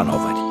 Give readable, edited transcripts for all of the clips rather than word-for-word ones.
فناوری.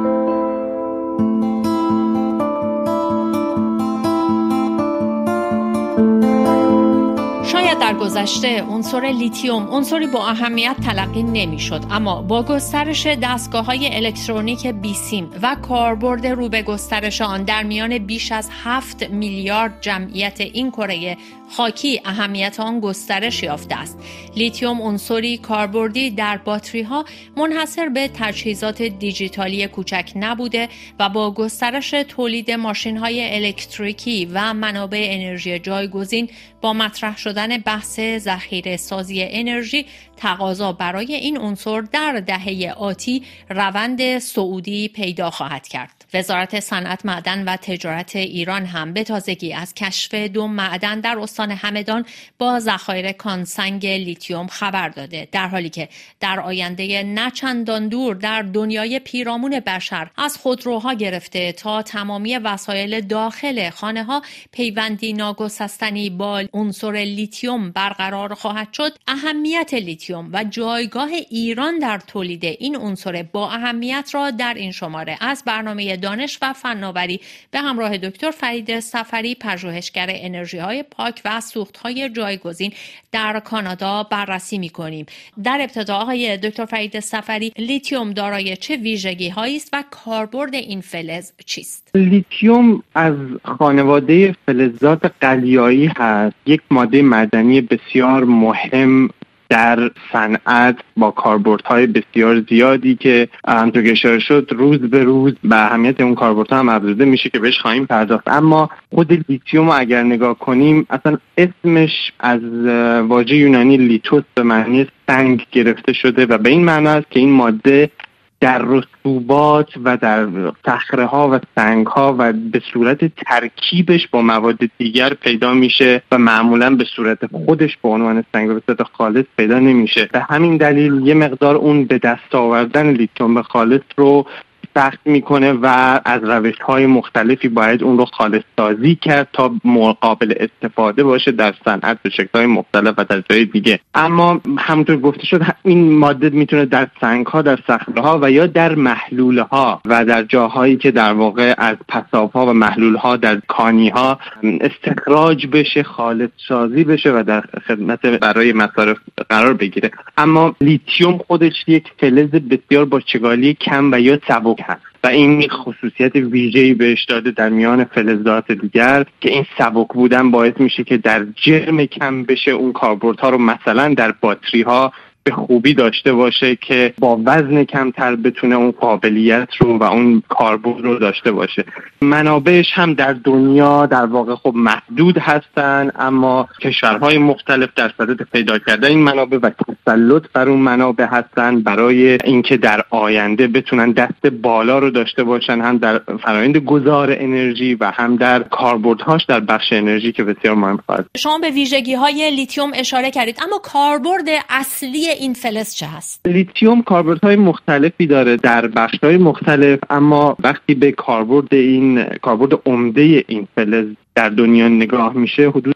شاید در گذشته عنصر لیتیوم عنصری با اهمیت تلقی نمی‌شد، اما با گسترش دستگاه‌های الکترونیک بیسیم و کاربرد رو به گسترش آن در میان بیش از 7 میلیارد جمعیت این کره خاکی اهمیت آن گسترش یافته است. لیتیوم عنصری کاربردی در باتری‌ها منحصر به تجهیزات دیجیتالی کوچک نبوده و با گسترش تولید ماشین‌های الکتریکی و منابع انرژی جایگزین با مطرح شدن بحث ذخیره سازی انرژی تقاضا برای این عنصر در دهه آتی روند صعودی پیدا خواهد کرد. وزارت صنعت، معدن و تجارت ایران هم به تازگی از کشف 2 معدن در استان همدان با ذخایر کانسنگ لیتیوم خبر داده، در حالی که در آینده نه چندان دور در دنیای پیرامون بشر از خودروها گرفته تا تمامی وسایل داخل خانه‌ها پیوندی ناگسستنی با عنصر لیتیوم برقرار خواهد شد. اهمیت لیتیوم و جایگاه ایران در تولید این عنصر با اهمیت را در این شماره از برنامه دانش و فناوری به همراه دکتر فرید صفری، پژوهشگر انرژی‌های پاک و سوخت‌های جایگزین در کانادا بررسی می‌کنیم. در ابتدا آقای دکتر فرید صفری، لیتیوم دارای چه ویژگی‌هایی است و کاربرد این فلز چیست؟ لیتیوم از خانواده فلزات قلیایی هست، یک ماده معدنی بسیار مهم در صنعت با کاربردهای بسیار زیادی که همونطور که اشاره شد روز به روز به اهمیت اون کاربردها هم افزوده میشه که بهش خواهیم پرداخت. اما خود لیتیوم رو اگر نگاه کنیم، اصلا اسمش از واژه یونانی لیتوس به معنی سنگ گرفته شده و به این معنی است که این ماده در رسوبات و در صخره‌ها و سنگ‌ها و به صورت ترکیبش با مواد دیگر پیدا میشه و معمولاً به صورت خودش به عنوان سنگ به صورت خالص پیدا نمیشه. به همین دلیل یه مقدار اون به دست آوردن لیتیوم خالص رو سخت میکنه و از روش‌های مختلفی باید اون رو خالص سازی کرد تا قابل استفاده باشه در صنعت به شکل‌های مختلف و در جای دیگه. اما همونطور گفته شد این ماده میتونه در سنگ‌ها، در صخره‌ها و یا در محلول‌ها و در جاهایی که در واقع از پساب‌ها و محلول‌ها در کانی‌ها استخراج بشه، خالص سازی بشه و در خدمت برای مصارف قرار بگیره. اما لیتیوم خودش یک فلز بسیار با چگالی کم و یا سبک هست و این خصوصیت ویژه‌ای بهش داده در میان فلزات دیگر که این سبک بودن باعث میشه که در جرم کم بشه اون کاربردها رو مثلا در باتری‌ها به خوبی داشته باشه که با وزن کمتر بتونه اون قابلیت رو و اون کاربرد رو داشته باشه. منابعش هم در دنیا در واقع خب محدود هستن، اما کشورهای مختلف در صدد پیدا کردن این منابع و تسلط بر اون منابع هستن برای اینکه در آینده بتونن دست بالا رو داشته باشن، هم در فرآیند گذار انرژی و هم در کاربردهاش در بخش انرژی که بسیار مهم خواهد. شما به ویژگی‌های لیتیوم اشاره کردید، اما کاربرد اصلی این فلز چه هست؟ لیتیوم کاربردهای مختلفی داره در بخش‌های مختلف، اما وقتی به کاربرد عمده این فلز در دنیا نگاه میشه، حدود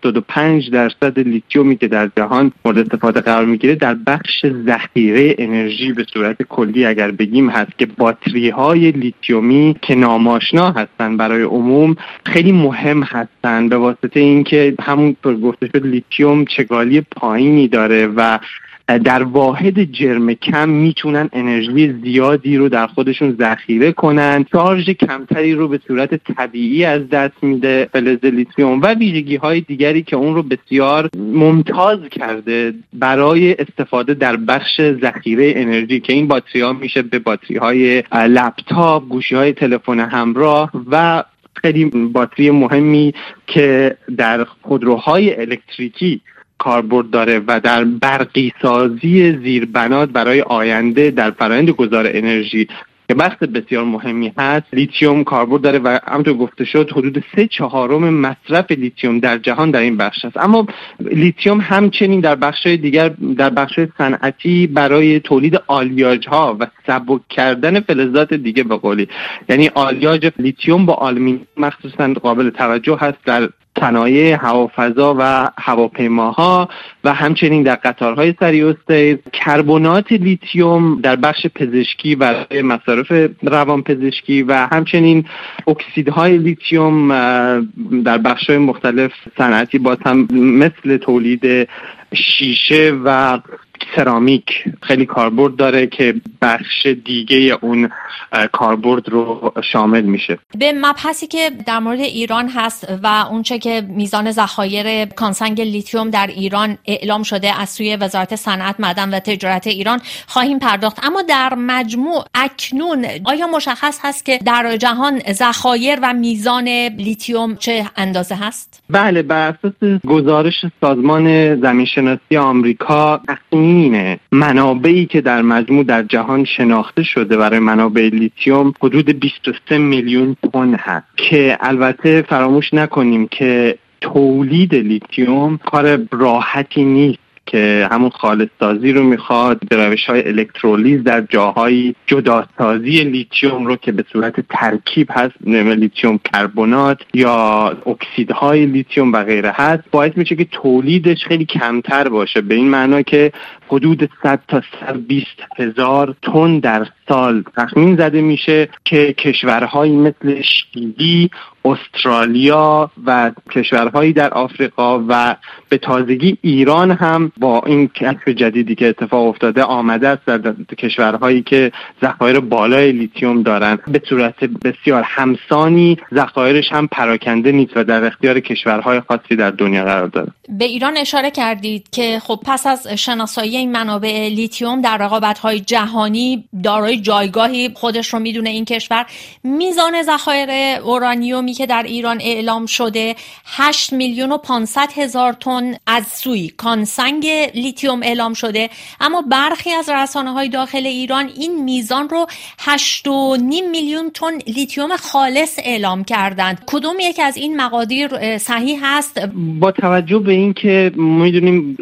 75% لیتیومی که در جهان مورد استفاده قرار میگیره در بخش ذخیره انرژی به صورت کلی اگر بگیم هست که باتری‌های لیتیومی که ناماشنا هستن برای عموم خیلی مهم هستن به واسطه اینکه همونطور گفته شد لیتیوم چگالی پایینی داره و در واحد جرم کم میتونن انرژی زیادی رو در خودشون ذخیره کنن، شارژ کمتری رو به صورت طبیعی از دست میده فلز لیتیوم و ویژگی‌های دیگری که اون رو بسیار ممتاز کرده برای استفاده در بخش ذخیره انرژی که این باتری‌ها میشه به باتری‌های لپتاپ، گوشی‌های تلفن همراه و خیلی باتری مهمی که در خودروهای الکتریکی کاربرد داره و در برقی سازی زیربنات برای آینده در فرآیند گذار انرژی که بخش بسیار مهمی هست لیتیوم کاربرد داره و همونطور گفته شد حدود 3/4 مصرف لیتیوم در جهان در این بخش است. اما لیتیوم همچنین در بخش‌های دیگر در بخش صنعتی برای تولید آلیاژها و سبک کردن فلزات دیگه به قولی، یعنی آلیاژ لیتیوم با آلومینیوم مخصوصا قابل توجه هست در صنایع هوافضا و هواپیماها و همچنین در قطارهای سریع السیر. کربنات لیتیوم در بخش پزشکی و مصارف روانپزشکی و همچنین اکسیدهای لیتیوم در بخش‌های مختلف صنعتی باز هم مثل تولید شیشه و سرامیک خیلی کاربرد داره که بخش دیگه اون کاربرد رو شامل میشه. به مبحثی که در مورد ایران هست و اونچه که میزان ذخایر کانسنگ لیتیوم در ایران اعلام شده از سوی وزارت صنعت، معدن و تجارت ایران خواهیم پرداخت، اما در مجموع اکنون آیا مشخص هست که در جهان ذخایر و میزان لیتیوم چه اندازه هست؟ بله، بر اساس گزارش سازمان زمینشناسی آمریکا منابعی که در مجموع در جهان شناخته شده برای منابع لیتیوم حدود 23 میلیون تن هست که البته فراموش نکنیم که تولید لیتیوم کار راحتی نیست که همون خالص سازی رو میخواد، به روش‌های الکترولیز در جاهای جداسازی لیتیوم رو که به صورت ترکیب هست، لیتیوم کربنات یا اکسیدهای لیتیوم و غیره هست، باعث میشه که تولیدش خیلی کمتر باشه، به این معنا که حدود 100 تا 120 هزار تن در سال تخمین زده میشه که کشورهایی مثل شیلی، استرالیا و کشورهایی در آفریقا و به تازگی ایران هم با این کشف جدیدی که اتفاق افتاده آمده است در کشورهایی که ذخایر بالای لیتیوم دارن به صورت بسیار همسانی، ذخایرش هم پراکنده نیست و در اختیار کشورهای خاصی در دنیا قرار داره. به ایران اشاره کردید که خب پس از شناسایی این منابع لیتیوم در رقابت‌های جهانی دارای جایگاهی خودش رو میدونه این کشور. میزان ذخایر اورانیومی که در ایران اعلام شده 8 میلیون و 500 هزار تن از سوی کانسنگ لیتیوم اعلام شده، اما برخی از رسانه‌های داخل ایران این میزان رو 8.5 میلیون تن لیتیوم خالص اعلام کردند. کدوم یک از این مقادیر صحیح هست؟ با توجه به این که میدونیم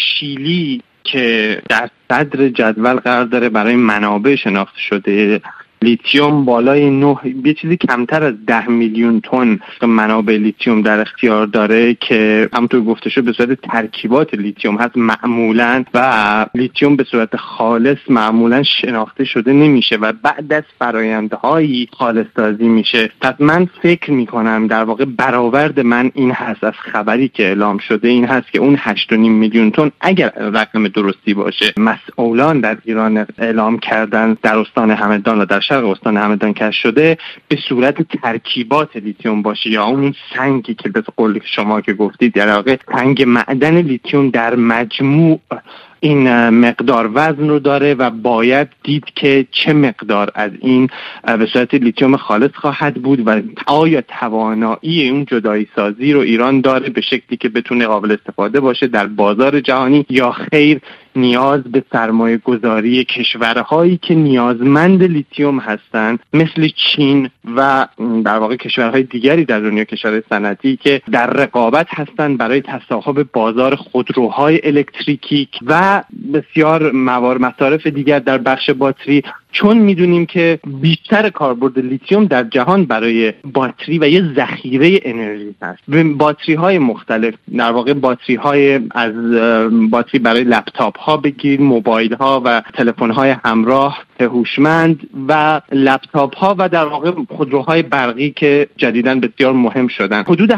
شیلی که در صدر جدول قرار داره برای منابع شناخته شده لیتیوم بالای 9 یه چیزی کمتر از 10 میلیون تن منابع لیتیوم در اختیار داره که همونطور گفته شد به صورت ترکیبات لیتیوم هست معمولاً و لیتیوم به صورت خالص معمولاً شناخته شده نمیشه و بعد از فرآیندهای خالص سازی میشه. پس من فکر میکنم در واقع برآورد من این هست از خبری که اعلام شده این هست که اون 8.5 میلیون تن اگر رقم درستی باشه مسئولان در ایران اعلام کردن در استان همدان و در شرق استان همدان کشف شده به صورت ترکیبات لیتیوم باشه یا اون سنگی که به قول شما که گفتید در واقع سنگ معدن لیتیوم در مجموع این مقدار وزن رو داره و باید دید که چه مقدار از این به صورت لیتیوم خالص خواهد بود و آیا توانایی اون جدایی سازی رو ایران داره به شکلی که بتونه قابل استفاده باشه در بازار جهانی یا خیر نیاز به سرمایه گذاری کشورهایی که نیازمند لیتیوم هستند مثل چین و در واقع کشورهای دیگری در دنیا، کشورهای صنعتی که در رقابت هستند برای تصاحب بازار خودروهای الکتریکی و بسیار مصارف دیگر در بخش باتری، چون میدونیم که بیشتر کاربرد لیتیوم در جهان برای باتری و یه ذخیره انرژی هست. باتری های مختلف، در واقع باتری های از باتری برای لپتاپ ها بگیر، موبایل ها و تلفن های همراه هوشمند و لپتاپ ها و در واقع خودروهای برقی که جدیداً بسیار مهم شدن. حدود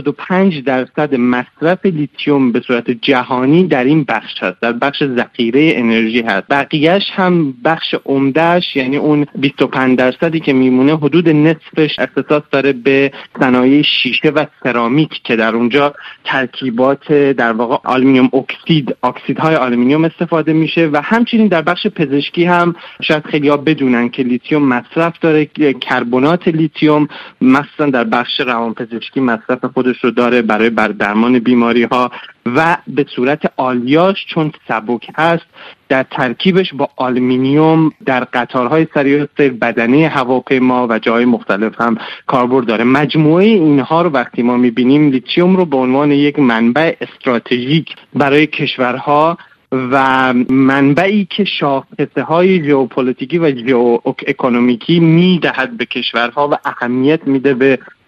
75% مصرف لیتیوم به صورت جهانی در این بخش هست، در بخش ذخیره انرژی هست. بقیهش هم بخش عمدهش یعنی اون 25% که میمونه حدود نصفش اختصاص داره به صنایع شیشه و سرامیک که در اونجا ترکیبات در واقع آلومینیوم اکسیدهای آلومینیوم استفاده میشه و همچنین در بخش پزشکی هم شاید خیلی‌ها بدونن که لیتیوم مصرف داره، کربنات لیتیوم مثلا در بخش روانپزشکی مصرف خودش رو داره برای درمان بیماری‌ها و به صورت آلیاژ چون سبک هست در ترکیبش با آلومینیوم در قطارهای سریع السیر، بدنه هواپیما و جای مختلف هم کاربرد داره. مجموعه اینها رو وقتی ما می‌بینیم لیتیوم رو به عنوان یک منبع استراتژیک برای کشورها و منبعی که شاخصه‌های ژئوپلیتیکی و ژئواکونومیکی میدهد به کشورها و اهمیت میده به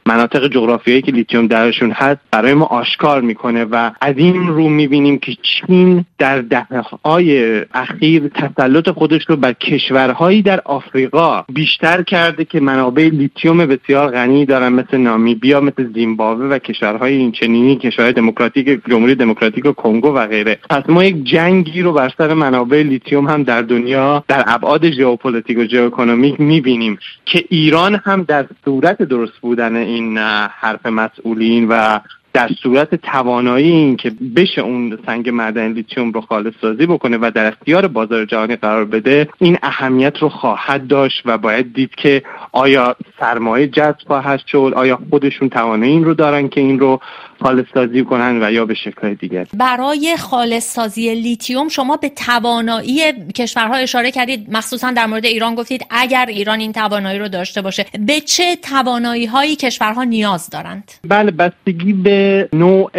مناطق جغرافیایی که لیتیوم درشون هست برای ما آشکار میکنه و از این رو میبینیم که چین در دهه‌های اخیر تسلط خودش رو بر کشورهایی در آفریقا بیشتر کرده که منابع لیتیوم بسیار غنی دارن، مثل نامیبیا، مثل زیمبابوه و کشورهای این چنینی، کشورهای دموکراتیک جمهوری دموکراتیک کنگو و غیره. پس ما یک جنگی رو بر سر منابع لیتیوم هم در دنیا در ابعاد ژئوپلیتیک و ژئواکونومیک می‌بینیم که ایران هم در صورت درست بودن این حرف مسئولین و در صورت توانایی این که بشه اون سنگ معدنی لیتیوم رو خالص سازی بکنه و در اختیار بازار جهانی قرار بده، این اهمیت رو خواهد داشت و باید دید که آیا سرمایه جذب خواهد شد، آیا خودشون توانایی این رو دارن که این رو خالص سازی کنن و یا به شکل دیگر. برای خالص سازی لیتیوم شما به توانایی کشورها اشاره کردید، مخصوصا در مورد ایران گفتید اگر ایران این توانایی رو داشته باشه. به چه توانایی هایی کشورها نیاز دارند؟ بله، بستگی به نوع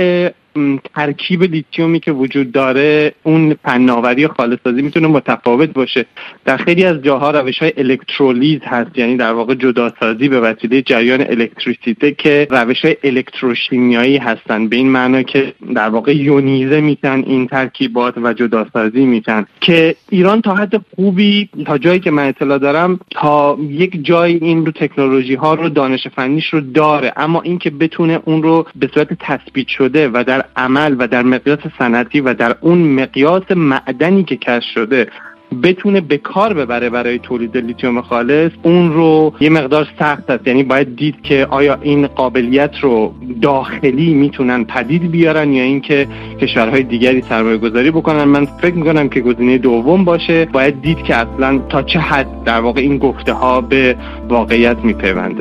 ترکیب لیتیومی که وجود داره اون فناوری خالص سازی میتونه متفاوت باشه. در خیلی از جاها روش‌های الکترولیز هست، یعنی در واقع جداسازی به وسیله جریان الکتریسیته که روش‌های الکتروشیمیایی هستن، به این معنی که در واقع یونیزه میشن این ترکیبات و جداسازی میشن، که ایران تا حد خوبی، تا جایی که من اطلاع دارم، تا یک جای این رو تکنولوژی ها رو، دانش فنیش رو داره، اما اینکه بتونه اون رو به صورت تثبیت شده و در عمل و در مقیاس صنعتی و در اون مقیاس معدنی که کشف شده بتونه به کار ببره برای تولید لیتیوم خالص، اون رو یه مقدار سخت است. یعنی باید دید که آیا این قابلیت رو داخلی میتونن پدید بیارن یا اینکه کشورهای دیگری سرمایه گذاری بکنن. من فکر میکنم که گزینه دوم باشه. باید دید که اصلا تا چه حد در واقع این گفته ها به واقعیت میپیونده.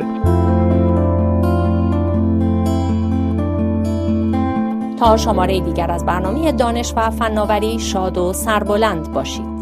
تا شماره دیگر از برنامه دانش و فناوری شاد و سربلند باشید.